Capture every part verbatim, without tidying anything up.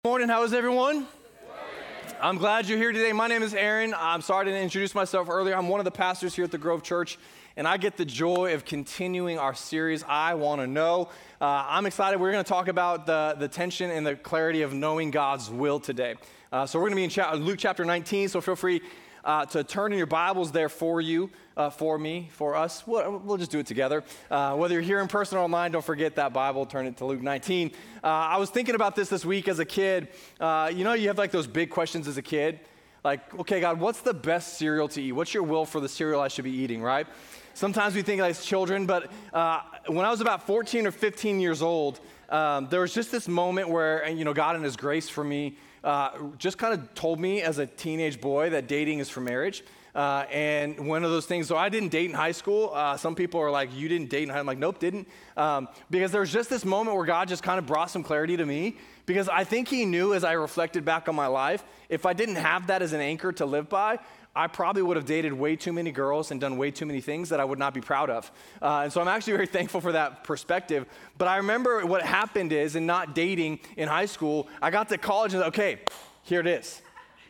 Morning, how is everyone? I'm glad you're here today. My name is Aaron. I'm sorry I didn't introduce myself earlier. I'm one of the pastors here at the Grove Church, and I get the joy of continuing our series, I Want to Know. Uh, I'm excited. We're going to talk about the, the tension and the clarity of knowing God's will today. Uh, so we're going to be in cha- Luke chapter nineteen, so feel free uh, to turn in your Bibles there for you, uh, for me, for us. We'll, we'll just do it together. Uh, whether you're here in person or online, don't forget that Bible. Turn it to Luke nineteen. Uh, I was thinking about this this week as a kid. Uh, you know, you have like those big questions as a kid. Like, okay, God, what's the best cereal to eat? What's your will for the cereal I should be eating, right? Sometimes we think like as children, but uh, when I was about fourteen or fifteen years old, um, there was just this moment where, you know, God in His grace for me uh, just kind of told me as a teenage boy that dating is for marriage. Uh, and one of those things, so I didn't date in high school. Uh, some people are like, you didn't date in high school. I'm like, nope, didn't. Um, because there was just this moment where God just kind of brought some clarity to me. Because I think He knew as I reflected back on my life, if I didn't have that as an anchor to live by, I probably would have dated way too many girls and done way too many things that I would not be proud of. Uh, and so I'm actually very thankful for that perspective. But I remember what happened is, in not dating in high school, I got to college and okay, here it is.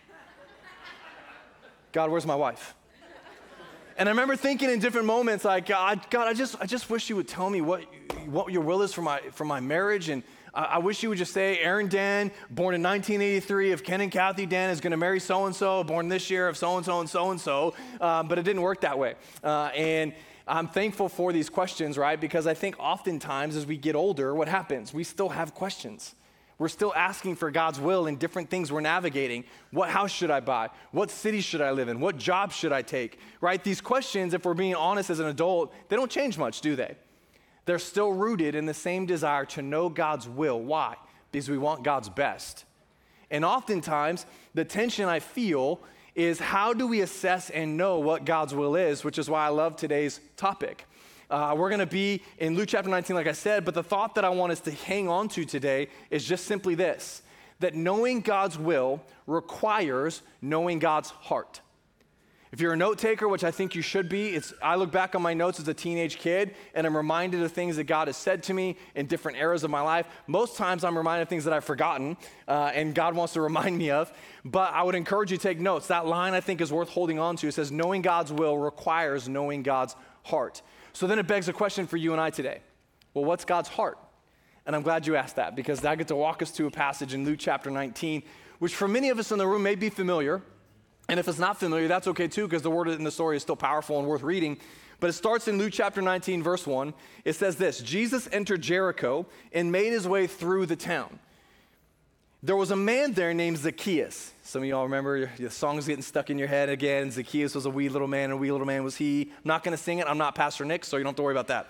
God, where's my wife? And I remember thinking in different moments, like, God, God, I just, I just wish you would tell me what, what your will is for my, for my marriage. And I, I wish you would just say, Aaron Dan, born in nineteen eighty-three, of Ken and Kathy Dan, is going to marry so-and-so, born this year of so-and-so and so-and-so. Um, but it didn't work that way. Uh, and I'm thankful for these questions, right? Because I think oftentimes as we get older, what happens? We still have questions. We're still asking for God's will in different things we're navigating. What house should I buy? What city should I live in? What job should I take? Right? These questions, if we're being honest as an adult, they don't change much, do they? They're still rooted in the same desire to know God's will. Why? Because we want God's best. And oftentimes, the tension I feel is how do we assess and know what God's will is, which is why I love today's topic. Uh, we're going to be in Luke chapter nineteen, like I said, but the thought that I want us to hang on to today is just simply this, that knowing God's will requires knowing God's heart. If you're a note taker, which I think you should be, it's, I look back on my notes as a teenage kid, and I'm reminded of things that God has said to me in different eras of my life. Most times I'm reminded of things that I've forgotten, uh, and God wants to remind me of, but I would encourage you to take notes. That line I think is worth holding on to. It says, knowing God's will requires knowing God's heart. So then it begs a question for you and I today. Well, what's God's heart? And I'm glad you asked that, because I get to walk us to a passage in Luke chapter nineteen, which for many of us in the room may be familiar. And if it's not familiar, that's okay too, because the word in the story is still powerful and worth reading. But it starts in Luke chapter nineteen, verse one. It says this: Jesus entered Jericho and made his way through the town. There was a man there named Zacchaeus. Some of y'all remember the song's getting stuck in your head again. Zacchaeus was a wee little man, and a wee little man was he. I'm not going to sing it. I'm not Pastor Nick, so you don't have to worry about that.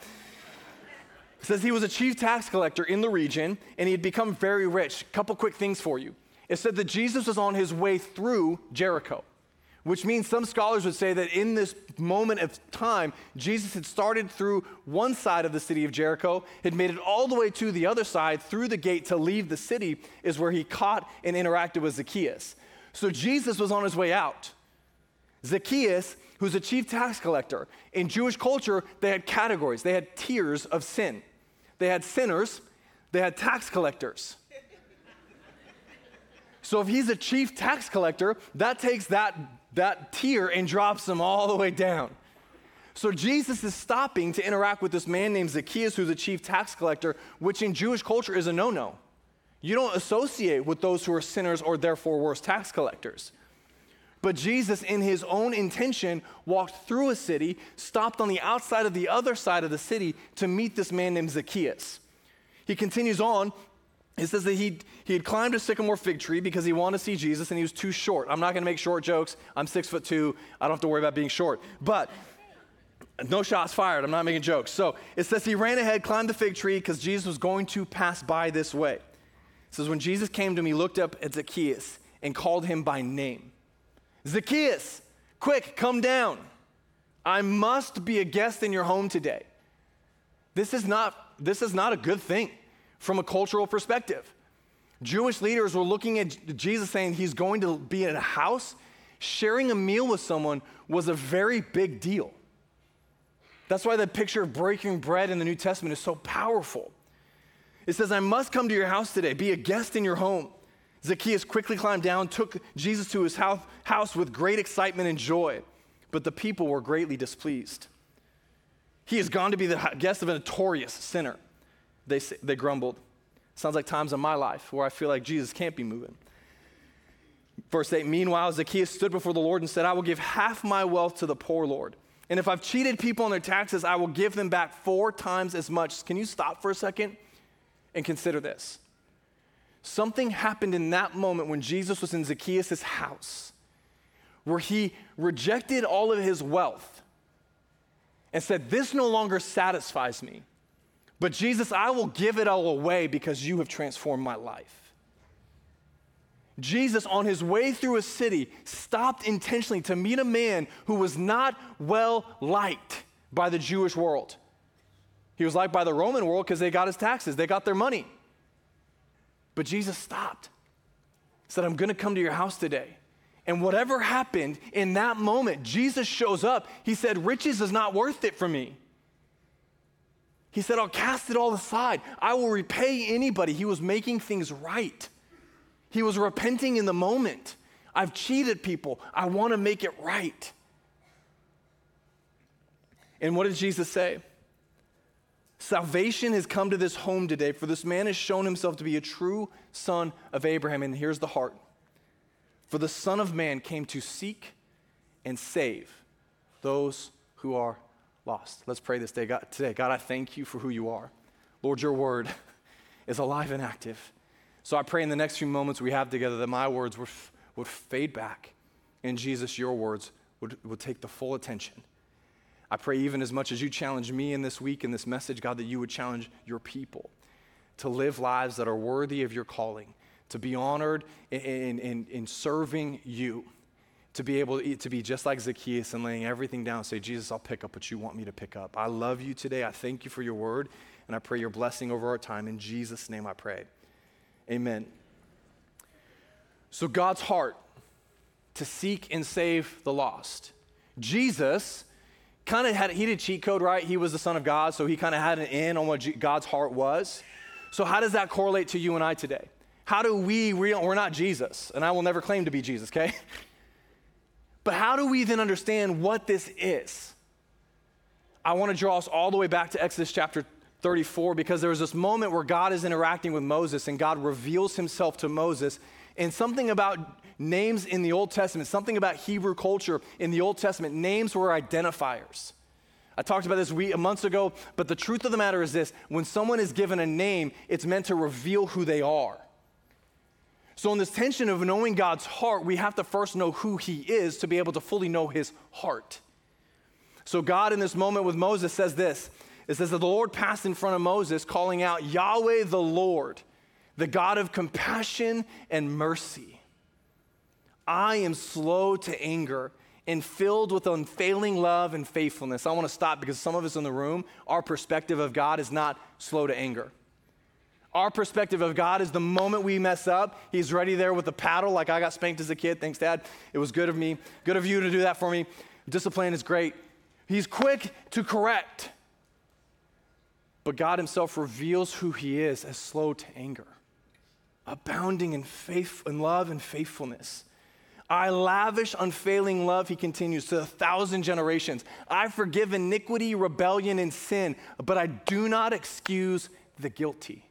It says he was a chief tax collector in the region, and he had become very rich. A couple quick things for you. It said that Jesus was on his way through Jericho, which means some scholars would say that in this moment of time, Jesus had started through one side of the city of Jericho, had made it all the way to the other side through the gate to leave the city, is where he caught and interacted with Zacchaeus. So Jesus was on his way out. Zacchaeus, who's a chief tax collector, in Jewish culture, they had categories. They had tiers of sin. They had sinners. They had tax collectors. So if he's a chief tax collector, that takes that that tier and drops them all the way down. So Jesus is stopping to interact with this man named Zacchaeus, who's a chief tax collector, which in Jewish culture is a no-no. You don't associate with those who are sinners or therefore worse tax collectors. But Jesus, in his own intention, walked through a city, stopped on the outside of the other side of the city to meet this man named Zacchaeus. He continues on. It says that he he had climbed a sycamore fig tree because he wanted to see Jesus, and he was too short. I'm not going to make short jokes. I'm six foot two. I don't have to worry about being short. But no shots fired. I'm not making jokes. So it says he ran ahead, climbed the fig tree because Jesus was going to pass by this way. It says when Jesus came to him, he looked up at Zacchaeus and called him by name. Zacchaeus, quick, come down. I must be a guest in your home today. This is not, this is not a good thing from a cultural perspective. Jewish leaders were looking at Jesus saying he's going to be in a house. Sharing a meal with someone was a very big deal. That's why the picture of breaking bread in the New Testament is so powerful. It says, I must come to your house today, be a guest in your home. Zacchaeus quickly climbed down, took Jesus to his house with great excitement and joy, but the people were greatly displeased. He has gone to be the guest of a notorious sinner, they, they grumbled. Sounds like times in my life where I feel like Jesus can't be moving. Verse eight, meanwhile, Zacchaeus stood before the Lord and said, I will give half my wealth to the poor, Lord. And if I've cheated people on their taxes, I will give them back four times as much. Can you stop for a second and consider this? Something happened in that moment when Jesus was in Zacchaeus' house where he rejected all of his wealth and said, this no longer satisfies me. But Jesus, I will give it all away because you have transformed my life. Jesus, on his way through a city, stopped intentionally to meet a man who was not well liked by the Jewish world. He was liked by the Roman world because they got his taxes, they got their money. But Jesus stopped, said, I'm going to come to your house today. And whatever happened in that moment, Jesus shows up. He said, riches is not worth it for me. He said, I'll cast it all aside. I will repay anybody. He was making things right. He was repenting in the moment. I've cheated people. I want to make it right. And what did Jesus say? Salvation has come to this home today, for this man has shown himself to be a true son of Abraham. And here's the heart. For the Son of Man came to seek and save those who are lost. Let's pray this day. God, today. God, I thank you for who you are. Lord, your word is alive and active. So I pray in the next few moments we have together that my words would, would fade back, and Jesus, your words would, would take the full attention. I pray even as much as you challenge me in this week in this message, God, that you would challenge your people to live lives that are worthy of your calling, to be honored in, in, in serving you, to be able to, to be just like Zacchaeus and laying everything down and say, Jesus, I'll pick up what you want me to pick up. I love you today. I thank you for your word, and I pray your blessing over our time. In Jesus' name I pray. Amen. So God's heart to seek and save the lost. Jesus kind of had, he did cheat code, right? He was the Son of God, so he kind of had an in on what G- God's heart was. So how does that correlate to you and I today? How do we, we we're not Jesus, and I will never claim to be Jesus, okay? But how do we then understand what this is? I want to draw us all the way back to Exodus chapter thirty-four, because there was this moment where God is interacting with Moses and God reveals himself to Moses, and something about names in the Old Testament, something about Hebrew culture in the Old Testament, names were identifiers. I talked about this week, months ago, but the truth of the matter is this: when someone is given a name, it's meant to reveal who they are. So in this tension of knowing God's heart, we have to first know who he is to be able to fully know his heart. So God in this moment with Moses says this. It says that the Lord passed in front of Moses, calling out, Yahweh the Lord, the God of compassion and mercy. I am slow to anger and filled with unfailing love and faithfulness. I want to stop because some of us in the room, our perspective of God is not slow to anger. Our perspective of God is the moment we mess up, he's ready there with the paddle like I got spanked as a kid. Thanks, Dad. It was good of me. Good of you to do that for me. Discipline is great. He's quick to correct. But God himself reveals who he is as slow to anger, abounding in faith, in love and faithfulness. I lavish unfailing love, he continues, to a thousand generations. I forgive iniquity, rebellion, and sin, but I do not excuse the guilty.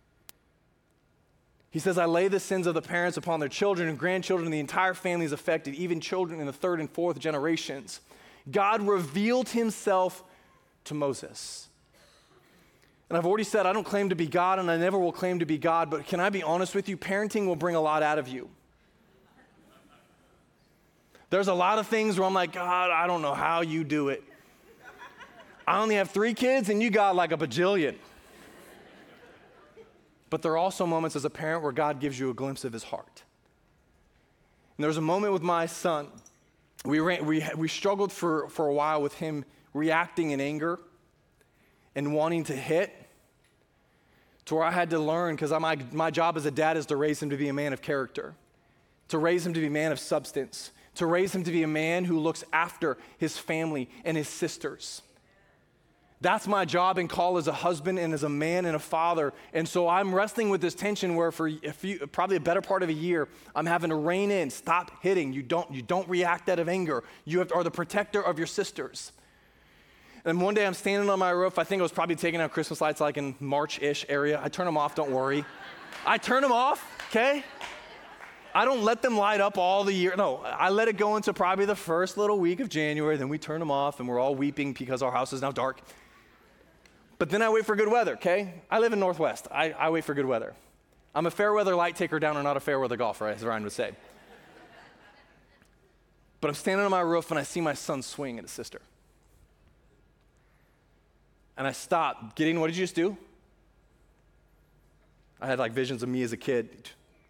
He says, I lay the sins of the parents upon their children and grandchildren, and the entire family is affected, even children in the third and fourth generations. God revealed himself to Moses. And I've already said I don't claim to be God, and I never will claim to be God, but can I be honest with you? Parenting will bring a lot out of you. There's a lot of things where I'm like, God, I don't know how you do it. I only have three kids, and you got like a bajillion. But there are also moments as a parent where God gives you a glimpse of his heart. And there was a moment with my son. We ran, we, we struggled for, for a while with him reacting in anger and wanting to hit, to where I had to learn, because my, my job as a dad is to raise him to be a man of character, to raise him to be a man of substance, to raise him to be a man who looks after his family and his sisters. That's my job and call as a husband and as a man and a father. And so I'm wrestling with this tension where for a few, probably a better part of a year, I'm having to rein in, stop hitting. You don't, you don't react out of anger. You have, are the protector of your sisters. And one day I'm standing on my roof. I think I was probably taking out Christmas lights like in March-ish area. I turn them off, don't worry. I turn them off, okay? I don't let them light up all the year. No, I let it go into probably the first little week of January. Then we turn them off and we're all weeping because our house is now dark. But then I wait for good weather, okay? I live in Northwest. I, I wait for good weather. I'm a fair weather light taker downer, not a fair weather golfer, as Ryan would say. But I'm standing on my roof and I see my son swing at his sister. And I stop. Gideon, what did you just do? I had like visions of me as a kid.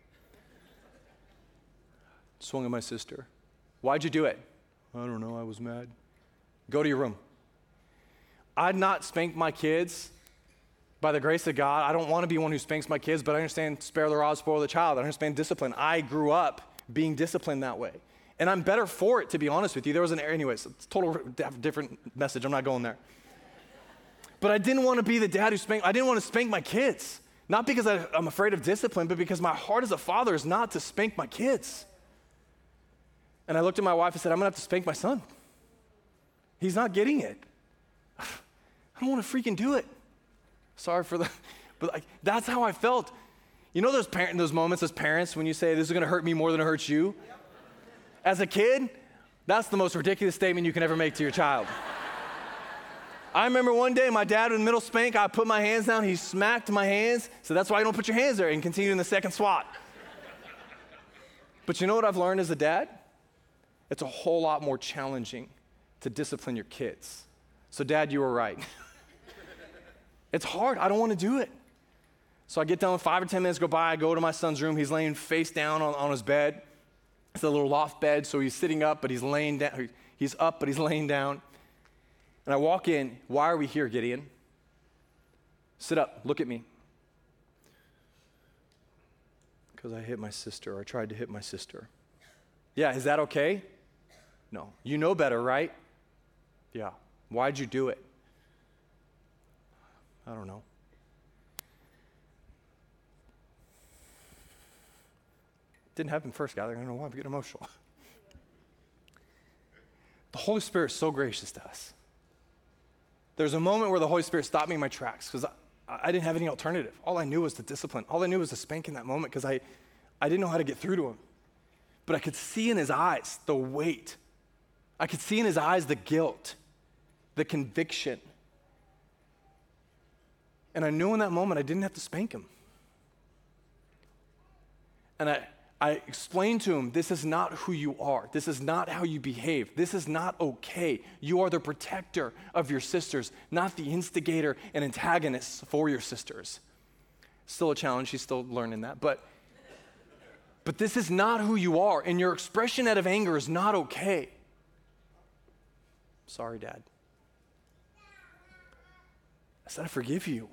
Swung at my sister. Why'd you do it? I don't know, I was mad. Go to your room. I'd not spank my kids by the grace of God. I don't want to be one who spanks my kids, but I understand spare the rod, spoil the child. I understand discipline. I grew up being disciplined that way. And I'm better for it, to be honest with you. There was an, anyways, it's a total different message. I'm not going there. But I didn't want to be the dad who spanked, I didn't want to spank my kids. Not because I, I'm afraid of discipline, but because my heart as a father is not to spank my kids. And I looked at my wife and said, I'm going to have to spank my son. He's not getting it. I don't want to freaking do it. Sorry for the, but like, that's how I felt. You know those parent, those moments as parents when you say, this is going to hurt me more than it hurts you? As a kid, that's the most ridiculous statement you can ever make to your child. I remember one day my dad in the middle spank, I put my hands down, he smacked my hands, so that's why you don't put your hands there and continue in the second swat. But you know what I've learned as a dad? It's a whole lot more challenging to discipline your kids. So Dad, you were right. It's hard. I don't want to do it. So I get done, five or ten minutes go by, I go to my son's room. He's laying face down on, on his bed. It's a little loft bed, so he's sitting up, but he's laying down. He's up, but he's laying down. And I walk in. Why are we here, Gideon? Sit up. Look at me. Because I hit my sister, or I tried to hit my sister. Yeah, is that okay? No. You know better, right? Yeah. Why'd you do it? I don't know. Didn't happen first, gathering. I don't know why I'm getting emotional. The Holy Spirit is so gracious to us. There's a moment where the Holy Spirit stopped me in my tracks because I, I didn't have any alternative. All I knew was the discipline. All I knew was to spank in that moment because I, I didn't know how to get through to him. But I could see in his eyes the weight. I could see in his eyes the guilt, the conviction. And I knew in that moment I didn't have to spank him. And I, I explained to him, this is not who you are. This is not how you behave. This is not okay. You are the protector of your sisters, not the instigator and antagonist for your sisters. Still a challenge. She's still learning that. But, but this is not who you are. And your expression out of anger is not okay. Sorry, Dad. I said, I forgive you.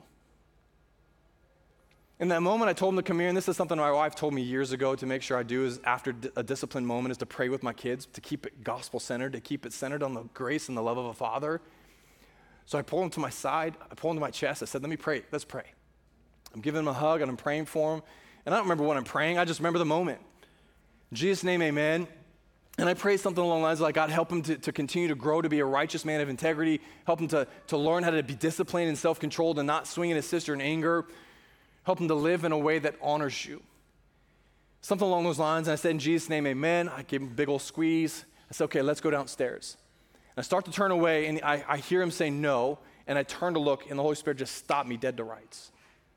In that moment, I told him to come here, and this is something my wife told me years ago to make sure I do is after a disciplined moment is to pray with my kids, to keep it gospel-centered, to keep it centered on the grace and the love of a father. So I pulled him to my side, I pulled him to my chest, I said, let me pray, let's pray. I'm giving him a hug, and I'm praying for him, and I don't remember what I'm praying, I just remember the moment. In Jesus' name, amen. And I pray something along the lines of like, God, help him to, to continue to grow to be a righteous man of integrity, help him to, to learn how to be disciplined and self-controlled and not swing at his sister in anger. Help him to live in a way that honors you. Something along those lines. And I said, in Jesus' name, amen. I gave him a big old squeeze. I said, okay, let's go downstairs. And I start to turn away, and I, I hear him say no, and I turn to look, and the Holy Spirit just stopped me dead to rights.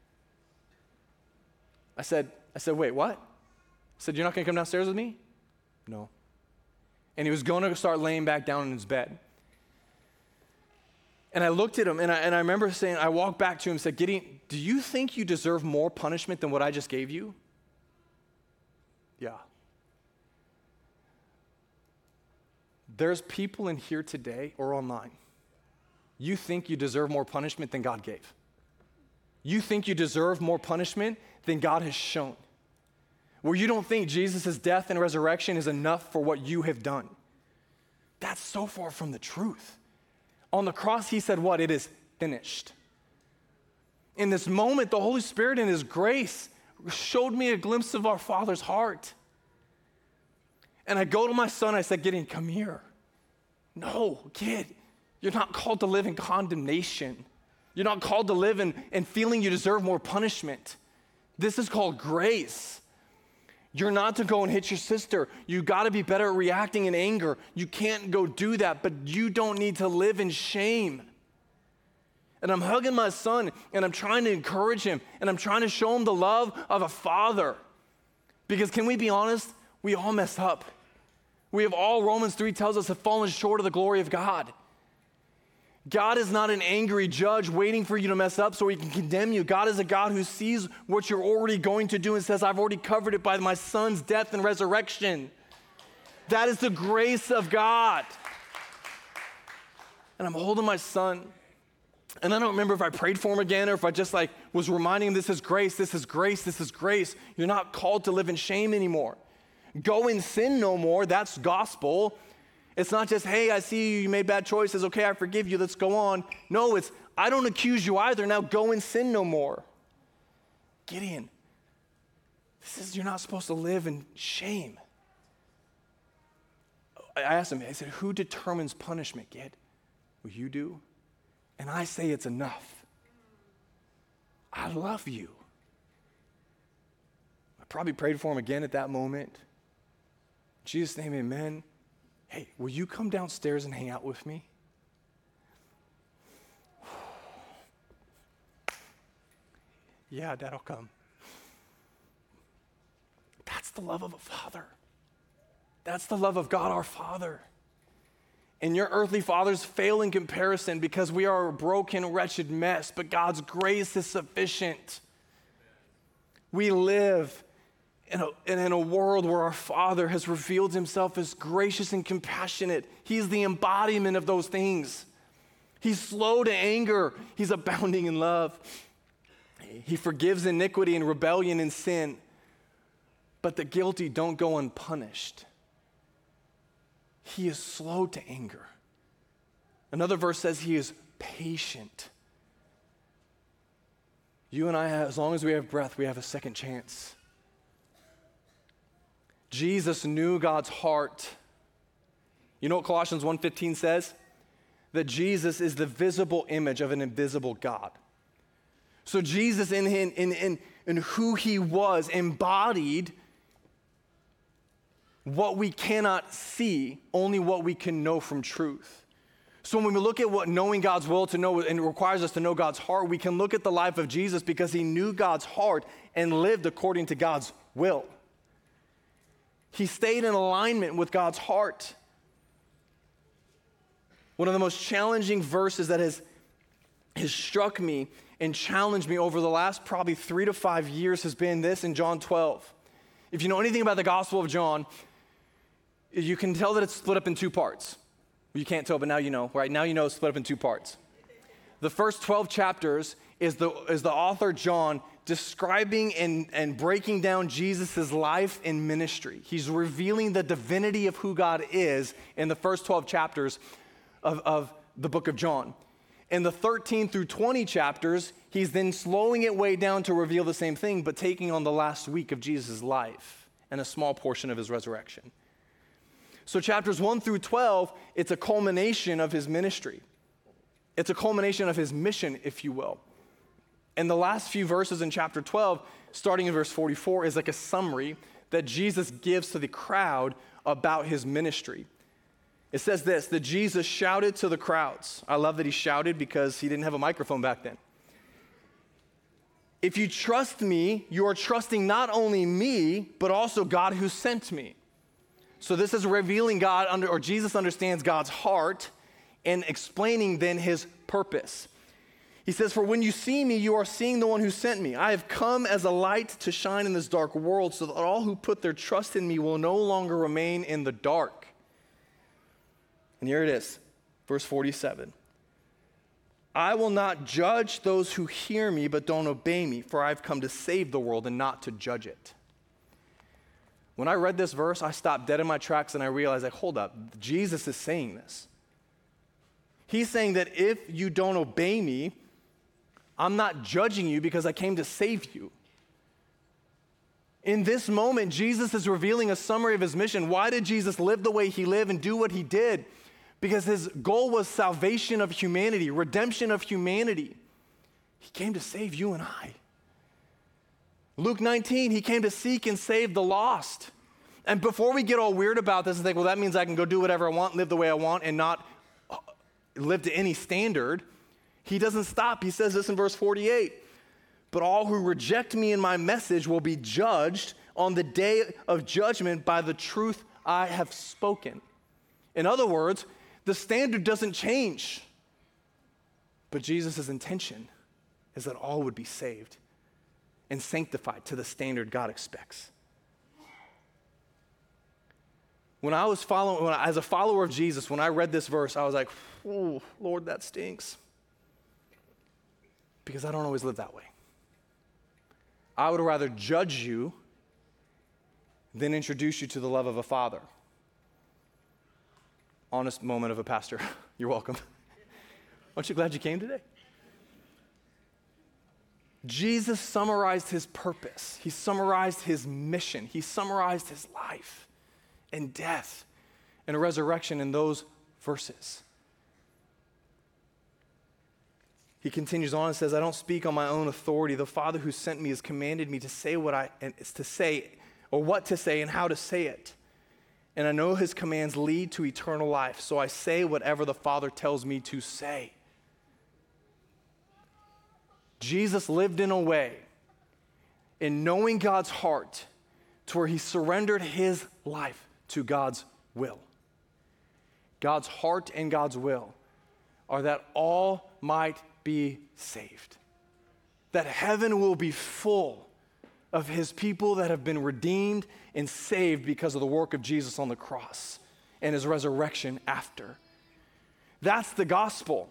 I said, I said, wait, what? I said, you're not going to come downstairs with me? No. And he was going to start laying back down in his bed. And I looked at him, and I, and I remember saying, I walked back to him and said, Gideon, do you think you deserve more punishment than what I just gave you? Yeah. There's people in here today or online. You think you deserve more punishment than God gave. You think you deserve more punishment than God has shown. Where you don't think Jesus' death and resurrection is enough for what you have done. That's so far from the truth. On the cross, he said what? It is finished. In this moment, the Holy Spirit in his grace showed me a glimpse of our Father's heart. And I go to my son, I said, Gideon, come here. No, kid, you're not called to live in condemnation. You're not called to live in, in feeling you deserve more punishment. This is called grace. You're not to go and hit your sister. You got to be better at reacting in anger. You can't go do that, but you don't need to live in shame. And I'm hugging my son, and I'm trying to encourage him, and I'm trying to show him the love of a father. Because can we be honest? We all mess up. We have all, Romans three tells us, have fallen short of the glory of God. God is not an angry judge waiting for you to mess up so he can condemn you. God is a God who sees what you're already going to do and says, I've already covered it by my son's death and resurrection. That is the grace of God. And I'm holding my son, and I don't remember if I prayed for him again or if I just like was reminding him, this is grace, this is grace, this is grace. You're not called to live in shame anymore. Go and sin no more, that's gospel. It's not just, hey, I see you, you made bad choices, okay, I forgive you, let's go on. No, it's, I don't accuse you either, now go and sin no more. Gideon, this is, you're not supposed to live in shame. I asked him, I said, who determines punishment, Gid? Well, you do. And I say it's enough. I love you. I probably prayed for him again at that moment. In Jesus' name, amen. Hey, will you come downstairs and hang out with me? Yeah, Dad, I'll come. That's the love of a father. That's the love of God, our Father. And your earthly fathers fail in comparison because we are a broken, wretched mess, but God's grace is sufficient. We live in a, in a world where our Father has revealed himself as gracious and compassionate. He's the embodiment of those things. He's slow to anger. He's abounding in love. He forgives iniquity and rebellion and sin. But the guilty don't go unpunished. He is slow to anger. Another verse says he is patient. You and I, as long as we have breath, we have a second chance. Jesus knew God's heart. You know what Colossians one fifteen says? That Jesus is the visible image of an invisible God. So Jesus in, in, in, in who he was embodied what we cannot see, only what we can know from truth. So when we look at what knowing God's will to know, and it requires us to know God's heart, we can look at the life of Jesus because he knew God's heart and lived according to God's will. He stayed in alignment with God's heart. One of the most challenging verses that has, has struck me and challenged me over the last probably three to five years has been this in John twelve. If you know anything about the Gospel of John, you can tell that it's split up in two parts. You can't tell, but now you know, right? Now you know it's split up in two parts. The first twelve chapters is the, is the author John describing and, and breaking down Jesus' life and ministry. He's revealing the divinity of who God is in the first twelve chapters of, of the book of John. In the thirteen through twenty chapters, he's then slowing it way down to reveal the same thing, but taking on the last week of Jesus' life and a small portion of his resurrection. So chapters one through twelve, it's a culmination of his ministry. It's a culmination of his mission, if you will. And the last few verses in chapter twelve, starting in verse forty-four, is like a summary that Jesus gives to the crowd about his ministry. It says this, that Jesus shouted to the crowds. I love that he shouted because he didn't have a microphone back then. If you trust me, you are trusting not only me, but also God who sent me. So this is revealing God, under, or Jesus understands God's heart and explaining then his purpose. He says, for when you see me, you are seeing the one who sent me. I have come as a light to shine in this dark world so that all who put their trust in me will no longer remain in the dark. And here it is, verse forty-seven. I will not judge those who hear me but don't obey me, for I've come to save the world and not to judge it. When I read this verse, I stopped dead in my tracks and I realized, like, hold up, Jesus is saying this. He's saying that if you don't obey me, I'm not judging you because I came to save you. In this moment, Jesus is revealing a summary of his mission. Why did Jesus live the way he lived and do what he did? Because his goal was salvation of humanity, redemption of humanity. He came to save you and I. Luke nineteen, he came to seek and save the lost. And before we get all weird about this and think, well, that means I can go do whatever I want, live the way I want, and not live to any standard, he doesn't stop. He says this in verse forty-eight. But all who reject me and my message will be judged on the day of judgment by the truth I have spoken. In other words, the standard doesn't change. But Jesus' intention is that all would be saved and sanctified to the standard God expects. When I was following, when I, as a follower of Jesus, when I read this verse, I was like, oh, Lord, that stinks. Because I don't always live that way. I would rather judge you than introduce you to the love of a father. Honest moment of a pastor. You're welcome. Aren't you glad you came today? Jesus summarized his purpose. He summarized his mission. He summarized his life and death and resurrection in those verses. He continues on and says, I don't speak on my own authority. The Father who sent me has commanded me to say what I and to say, or what to say and how to say it. And I know his commands lead to eternal life, so I say whatever the Father tells me to say. Jesus lived in a way, in knowing God's heart, to where he surrendered his life to God's will. God's heart and God's will are that all might be saved. That heaven will be full of his people that have been redeemed and saved because of the work of Jesus on the cross and his resurrection after. That's the gospel.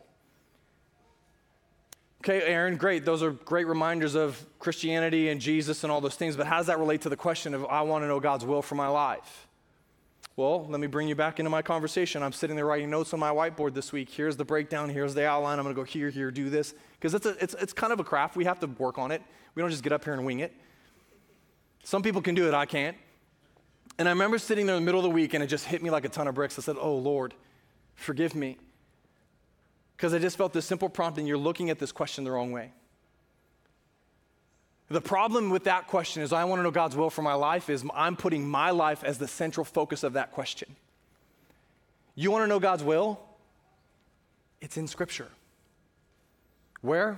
Okay, Aaron, great. Those are great reminders of Christianity and Jesus and all those things, but how does that relate to the question of I want to know God's will for my life? Well, let me bring you back into my conversation. I'm sitting there writing notes on my whiteboard this week. Here's the breakdown. Here's the outline. I'm going to go here, here, do this. Because it's, a, it's, it's kind of a craft. We have to work on it. We don't just get up here and wing it. Some people can do it. I can't. And I remember sitting there in the middle of the week, and it just hit me like a ton of bricks. I said, oh, Lord, forgive me. Because I just felt this simple prompt, and you're looking at this question the wrong way. The problem with that question is I want to know God's will for my life is I'm putting my life as the central focus of that question. You want to know God's will? It's in Scripture. Where?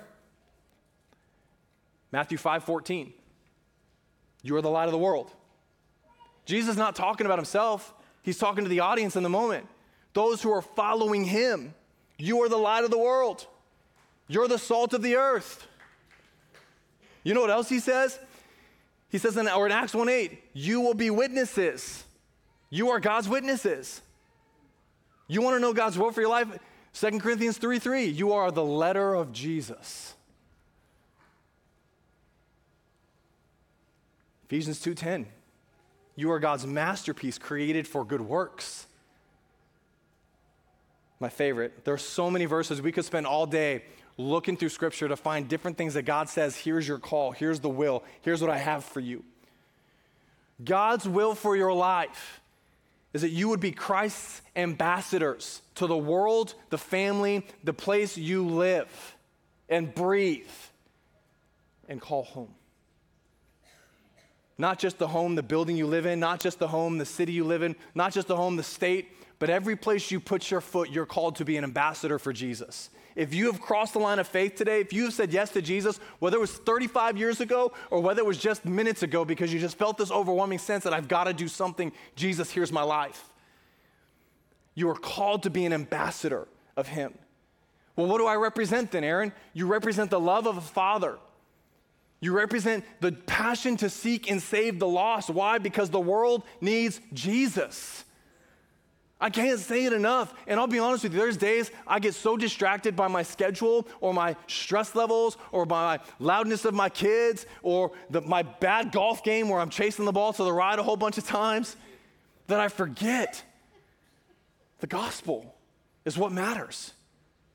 Matthew five fourteen. You are the light of the world. Jesus is not talking about himself. He's talking to the audience in the moment. Those who are following him. You are the light of the world. You're the salt of the earth. You know what else he says? He says, in, or in Acts one eight, you will be witnesses. You are God's witnesses. You want to know God's will for your life? Second Corinthians three three, you are the letter of Jesus. Ephesians two ten, you are God's masterpiece created for good works. My favorite. There are so many verses. We could spend all day looking through Scripture to find different things that God says, here's your call, here's the will, here's what I have for you. God's will for your life is that you would be Christ's ambassadors to the world, the family, the place you live and breathe and call home. Not just the home, the building you live in, not just the home, the city you live in, not just the home, the state, but every place you put your foot, you're called to be an ambassador for Jesus. If you have crossed the line of faith today, if you have said yes to Jesus, whether it was thirty-five years ago or whether it was just minutes ago because you just felt this overwhelming sense that I've got to do something, Jesus, here's my life. You are called to be an ambassador of him. Well, what do I represent then, Aaron? You represent the love of a father. You represent the passion to seek and save the lost. Why? Because the world needs Jesus. I can't say it enough. And I'll be honest with you, there's days I get so distracted by my schedule or my stress levels or by my loudness of my kids or the, my bad golf game where I'm chasing the ball to the right a whole bunch of times that I forget the gospel is what matters.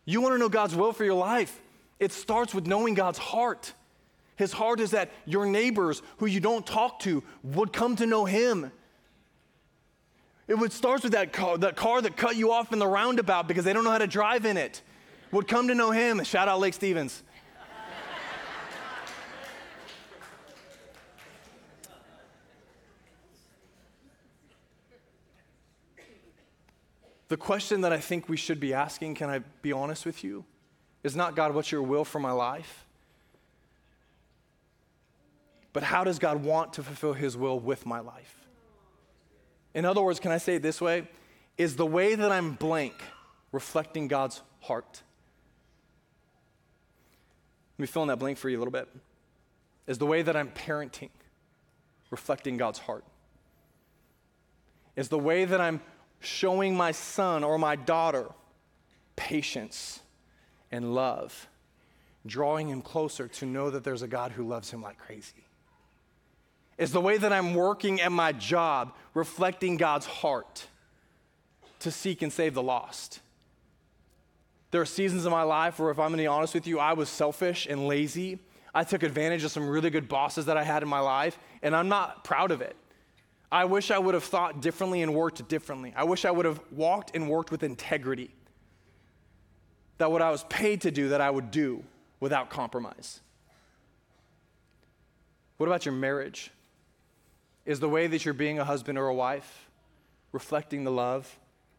You want to know God's will for your life? It starts with knowing God's heart. His heart is that your neighbors who you don't talk to would come to know him. It would start with that car, that car that cut you off in the roundabout because they don't know how to drive in it, would come to know him. Shout out Lake Stevens. The question that I think we should be asking, can I be honest with you, is not, God, what's your will for my life? But how does God want to fulfill his will with my life? In other words, can I say it this way? Is the way that I'm blank reflecting God's heart? Let me fill in that blank for you a little bit. Is the way that I'm parenting reflecting God's heart? Is the way that I'm showing my son or my daughter patience and love, drawing him closer to know that there's a God who loves him like crazy? Is the way that I'm working at my job reflecting God's heart to seek and save the lost? There are seasons in my life where, if I'm going to be honest with you, I was selfish and lazy. I took advantage of some really good bosses that I had in my life, and I'm not proud of it. I wish I would have thought differently and worked differently. I wish I would have walked and worked with integrity. That what I was paid to do, that I would do without compromise. What about your marriage? Is the way that you're being a husband or a wife reflecting the love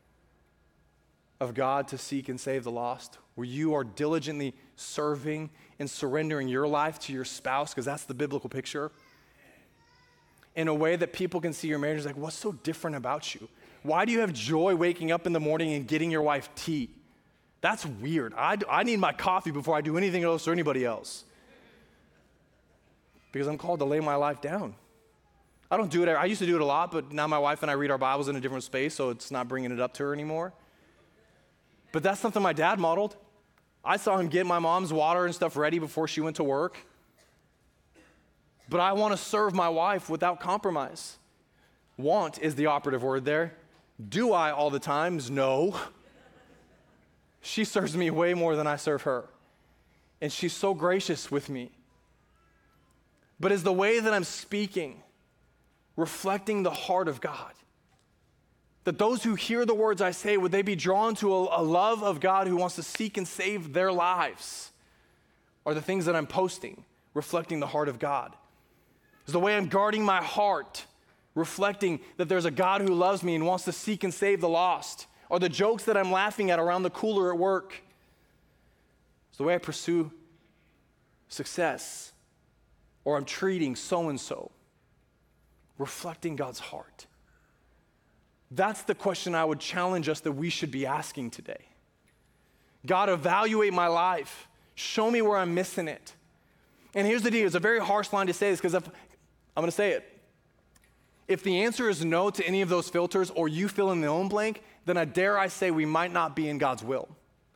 of God to seek and save the lost? Where you are diligently serving and surrendering your life to your spouse, because that's the biblical picture, in a way that people can see your marriage is like, what's so different about you? Why do you have joy waking up in the morning and getting your wife tea? That's weird. I, I need my coffee before I do anything else or anybody else. Because I'm called to lay my life down. I don't do it. I used to do it a lot, but now my wife and I read our Bibles in a different space, so it's not bringing it up to her anymore. But that's something my dad modeled. I saw him get my mom's water and stuff ready before she went to work. But I want to serve my wife without compromise. Want is the operative word there. Do I all the times? No. She serves me way more than I serve her. And she's so gracious with me. But is the way that I'm speaking reflecting the heart of God? That those who hear the words I say, would they be drawn to a, a love of God who wants to seek and save their lives? Are the things that I'm posting reflecting the heart of God? Is the way I'm guarding my heart reflecting that there's a God who loves me and wants to seek and save the lost? Are the jokes that I'm laughing at around the cooler at work? Is the way I pursue success, or I'm treating so-and-so reflecting God's heart? That's the question I would challenge us that we should be asking today. God, evaluate my life. Show me where I'm missing it. And here's the deal. It's a very harsh line to say this, because I'm going to say it. If the answer is no to any of those filters, or you fill in the own blank, then I dare I say we might not be in God's will.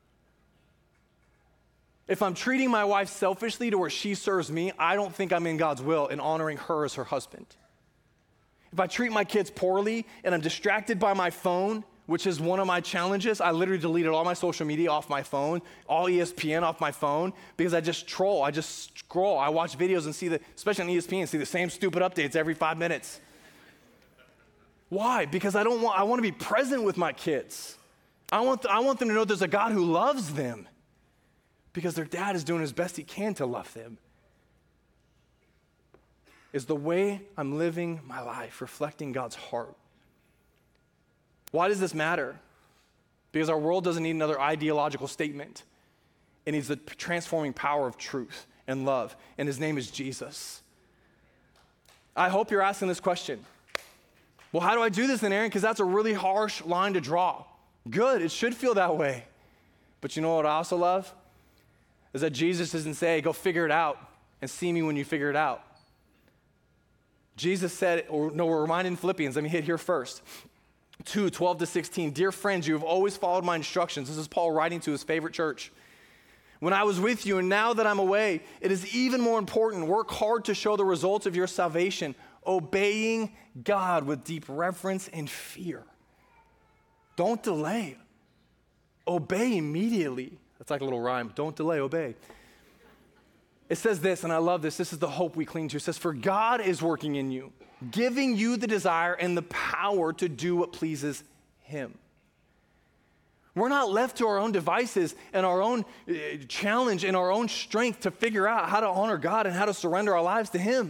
If I'm treating my wife selfishly to where she serves me, I don't think I'm in God's will in honoring her as her husband. If I treat my kids poorly and I'm distracted by my phone, which is one of my challenges, I literally deleted all my social media off my phone, all E S P N off my phone, because I just troll, I just scroll. I watch videos and see the, especially on E S P N, see the same stupid updates every five minutes. Why? Because I don't want, I want to be present with my kids. I want, I want them to know there's a God who loves them, because their dad is doing his best he can to love them. Is the way I'm living my life reflecting God's heart? Why does this matter? Because our world doesn't need another ideological statement. It needs the transforming power of truth and love, and his name is Jesus. I hope you're asking this question. Well, how do I do this then, Aaron? Because that's a really harsh line to draw. Good, it should feel that way. But you know what I also love? Is that Jesus doesn't say, go figure it out and see me when you figure it out. Jesus said, or no, we're reminded in Philippians, let me hit here first. two, twelve to sixteen, dear friends, you have always followed my instructions. This is Paul writing to his favorite church. When I was with you and now that I'm away, it is even more important. Work hard to show the results of your salvation, obeying God with deep reverence and fear. Don't delay. Obey immediately. It's like a little rhyme. Don't delay, obey. It says this, and I love this. This is the hope we cling to. It says, for God is working in you, giving you the desire and the power to do what pleases him. We're not left to our own devices and our own uh, challenge and our own strength to figure out how to honor God and how to surrender our lives to him.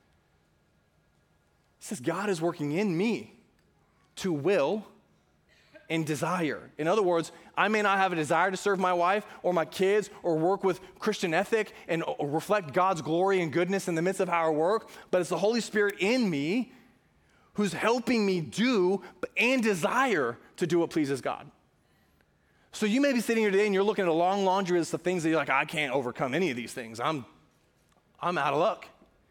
It says God is working in me to will and desire. In other words, I may not have a desire to serve my wife or my kids or work with Christian ethic and reflect God's glory and goodness in the midst of how I work, but it's the Holy Spirit in me who's helping me do and desire to do what pleases God. So you may be sitting here today and you're looking at a long laundry list of things that you're like, I can't overcome any of these things. I'm, I'm out of luck.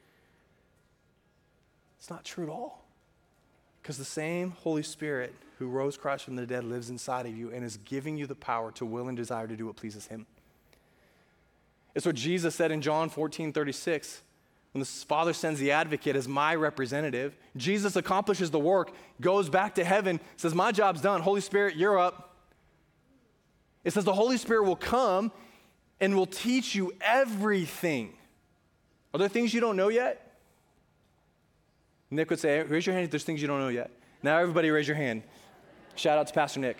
It's not true at all. Because the same Holy Spirit who rose Christ from the dead lives inside of you and is giving you the power to will and desire to do what pleases him. It's what Jesus said in John fourteen thirty-six. When the Father sends the advocate as my representative, Jesus accomplishes the work, goes back to heaven, says, my job's done. Holy Spirit, you're up. It says the Holy Spirit will come and will teach you everything. Are there things you don't know yet? Nick would say, raise your hand if there's things you don't know yet. Now everybody raise your hand. Shout out to Pastor Nick.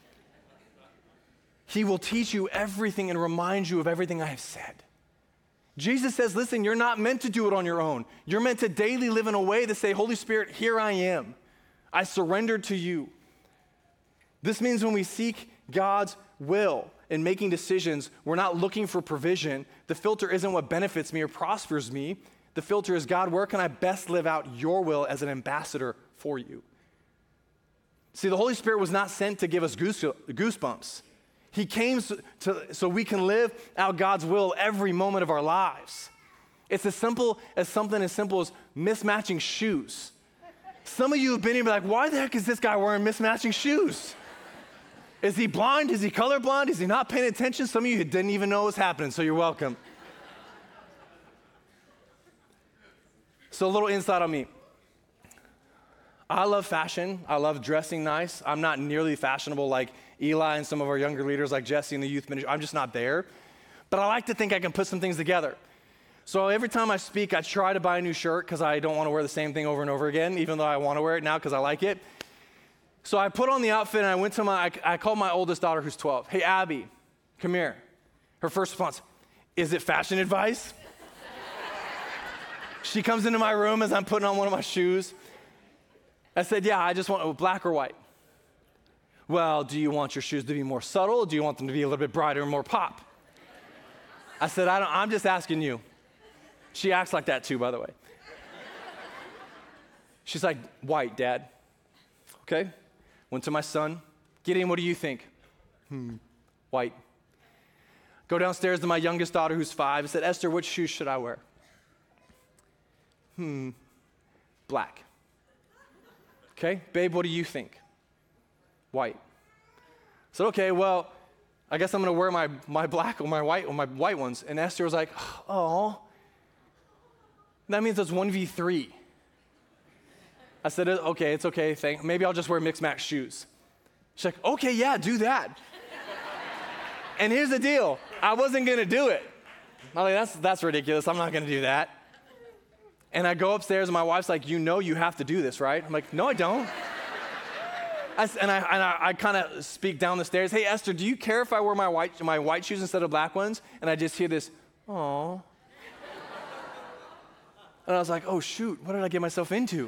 He will teach you everything and remind you of everything I have said. Jesus says, listen, you're not meant to do it on your own. You're meant to daily live in a way to say, Holy Spirit, here I am. I surrender to you. This means when we seek God's will in making decisions, we're not looking for provision. The filter isn't what benefits me or prospers me. The filter is, God, where can I best live out your will as an ambassador for you? See, the Holy Spirit was not sent to give us goose, goosebumps. He came so, to, so we can live out God's will every moment of our lives. It's as simple as something as simple as mismatching shoes. Some of you have been here and be like, why the heck is this guy wearing mismatching shoes? Is he blind? Is he colorblind? Is he not paying attention? Some of you didn't even know it was happening, so you're welcome. So a little insight on me. I love fashion. I love dressing nice. I'm not nearly fashionable like Eli and some of our younger leaders like Jesse in the youth ministry. I'm just not there. But I like to think I can put some things together. So every time I speak, I try to buy a new shirt because I don't want to wear the same thing over and over again, even though I want to wear it now because I like it. So I put on the outfit and I went to my, I, I called my oldest daughter who's twelve. Hey, Abby, come here. Her first response, is it fashion advice? She comes into my room as I'm putting on one of my shoes. I said, yeah, I just want oh, black or white. Well, do you want your shoes to be more subtle? Or do you want them to be a little bit brighter and more pop? I said, I don't, I'm just asking you. She acts like that too, by the way. She's like, white, Dad. Okay. Went to my son. Gideon, what do you think? Hmm, white. Go downstairs to my youngest daughter who's five. I said, Esther, which shoes should I wear? Hmm, black. Okay, babe, what do you think? White. I said, okay, well, I guess I'm gonna wear my, my black or my white or my white ones. And Esther was like, oh, that means it's one v three. I said, okay, it's okay, thank, maybe I'll just wear mixed match shoes. She's like, okay, yeah, do that. And here's the deal, I wasn't gonna do it. I'm like, that's, that's ridiculous, I'm not gonna do that. And I go upstairs and my wife's like, you know you have to do this, right? I'm like, no, I don't. I, and I, and I, I kind of speak down the stairs, hey, Esther, do you care if I wear my white, my white shoes instead of black ones? And I just hear this, oh. And I was like, oh, shoot, what did I get myself into?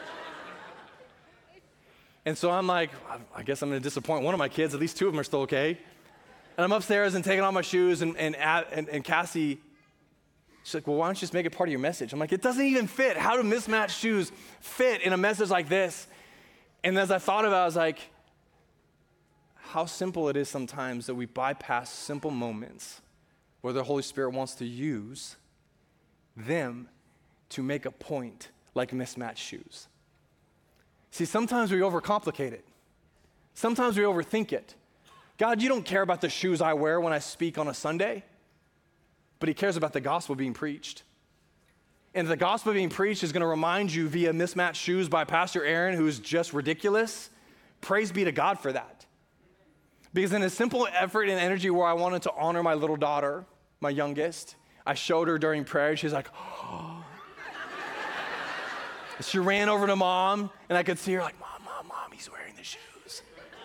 And so I'm like, I guess I'm going to disappoint one of my kids. At least two of them are still okay. And I'm upstairs and taking off my shoes, and, and, and, and Cassie, she's like, well, why don't you just make it part of your message? I'm like, it doesn't even fit. How do mismatched shoes fit in a message like this? And as I thought about it, I was like, how simple it is sometimes that we bypass simple moments where the Holy Spirit wants to use them to make a point like mismatched shoes. See, sometimes we overcomplicate it. Sometimes we overthink it. God, you don't care about the shoes I wear when I speak on a Sunday, but he cares about the gospel being preached. And the gospel being preached is going to remind you via mismatched shoes by Pastor Aaron, who is just ridiculous. Praise be to God for that. Because in a simple effort and energy where I wanted to honor my little daughter, my youngest, I showed her during prayer. She's like, oh. She ran over to mom, and I could see her like, Mom, Mom, Mom, he's wearing the shoes.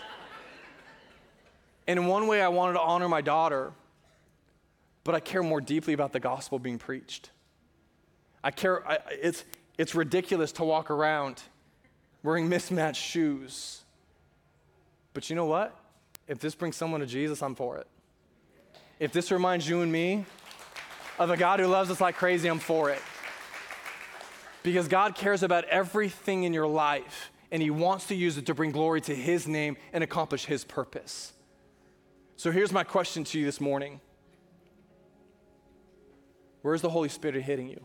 And in one way, I wanted to honor my daughter, but I care more deeply about the gospel being preached. I care, I, it's, it's ridiculous to walk around wearing mismatched shoes. But you know what? If this brings someone to Jesus, I'm for it. If this reminds you and me of a God who loves us like crazy, I'm for it. Because God cares about everything in your life, and he wants to use it to bring glory to his name and accomplish his purpose. So here's my question to you this morning. Where's the Holy Spirit hitting you?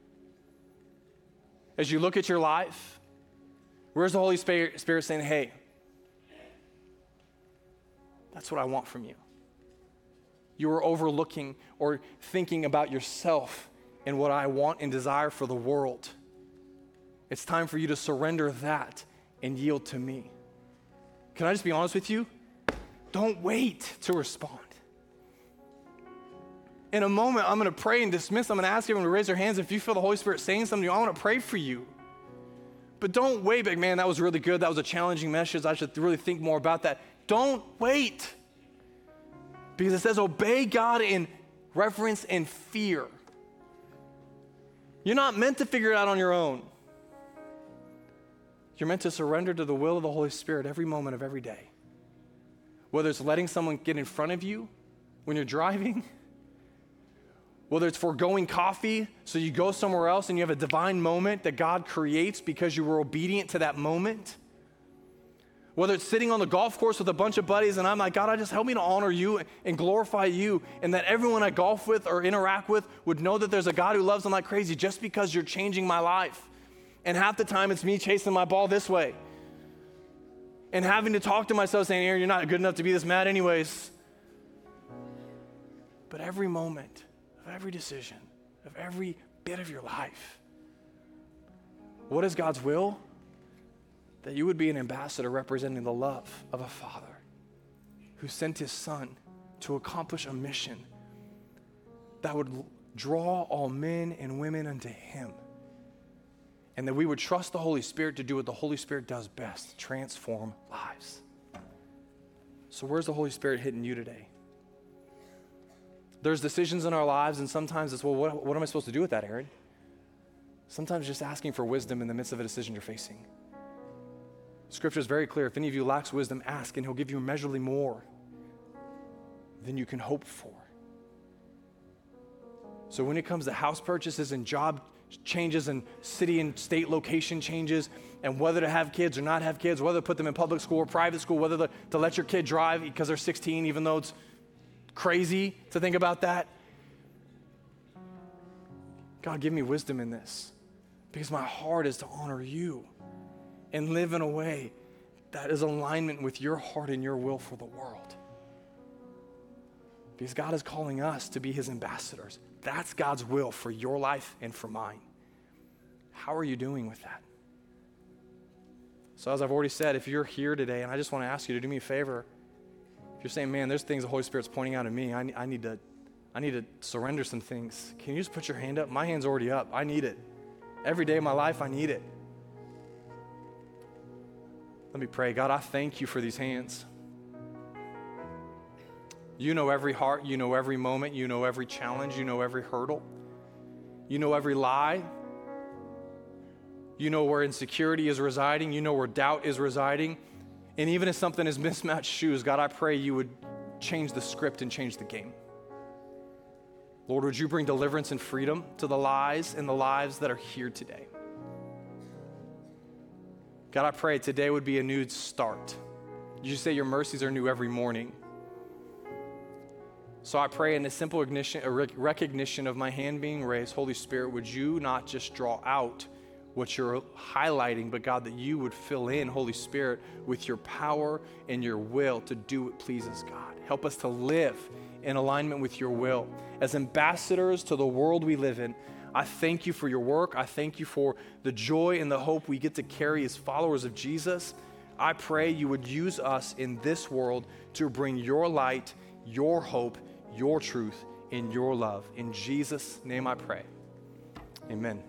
As you look at your life, where's the Holy Spirit, Spirit saying, hey, that's what I want from you? You are overlooking or thinking about yourself and what I want and desire for the world. It's time for you to surrender that and yield to me. Can I just be honest with you? Don't wait to respond. In a moment, I'm going to pray and dismiss. I'm going to ask everyone to raise their hands. If you feel the Holy Spirit saying something to you, I want to pray for you. But don't wait, like, man, that was really good. That was a challenging message. I should really think more about that. Don't wait. Because it says obey God in reverence and fear. You're not meant to figure it out on your own. You're meant to surrender to the will of the Holy Spirit every moment of every day. Whether it's letting someone get in front of you when you're driving, whether it's foregoing coffee so you go somewhere else and you have a divine moment that God creates because you were obedient to that moment. Whether it's sitting on the golf course with a bunch of buddies and I'm like, God, I just help me to honor you and glorify you, and that everyone I golf with or interact with would know that there's a God who loves them like crazy just because you're changing my life. And half the time it's me chasing my ball this way and having to talk to myself saying, Aaron, you're not good enough to be this mad anyways. But every moment of every decision, of every bit of your life, what is God's will? That you would be an ambassador representing the love of a Father who sent his Son to accomplish a mission that would draw all men and women unto him. And that we would trust the Holy Spirit to do what the Holy Spirit does best, transform lives. So where's the Holy Spirit hitting you today? There's decisions in our lives, and sometimes it's, well, what, what am I supposed to do with that, Aaron? Sometimes just asking for wisdom in the midst of a decision you're facing. Scripture is very clear. If any of you lacks wisdom, ask, and he'll give you immeasurably more than you can hope for. So when it comes to house purchases and job changes and city and state location changes, and whether to have kids or not have kids, whether to put them in public school or private school, whether to, to let your kid drive because they're sixteen, even though it's crazy to think about that. God, give me wisdom in this, because my heart is to honor you and live in a way that is alignment with your heart and your will for the world. Because God is calling us to be his ambassadors. That's God's will for your life and for mine. How are you doing with that? So as I've already said, if you're here today, and I just want to ask you to do me a favor, if you're saying, man, there's things the Holy Spirit's pointing out in me, I, I need to I need to surrender some things. Can you just put your hand up? My hand's already up. I need it. Every day of my life, I need it. Let me pray. God, I thank you for these hands. You know every heart. You know every moment. You know every challenge. You know every hurdle. You know every lie. You know where insecurity is residing. You know where doubt is residing. And even if something is mismatched shoes, God, I pray you would change the script and change the game. Lord, would you bring deliverance and freedom to the lies and the lives that are here today? God, I pray today would be a new start. You say your mercies are new every morning. So I pray in a simple ignition, a rec- recognition of my hand being raised, Holy Spirit, would you not just draw out what you're highlighting, but God, that you would fill in, Holy Spirit, with your power and your will to do what pleases God. Help us to live in alignment with your will. As ambassadors to the world we live in, I thank you for your work. I thank you for the joy and the hope we get to carry as followers of Jesus. I pray you would use us in this world to bring your light, your hope, your truth, in your love. In Jesus' name I pray. Amen.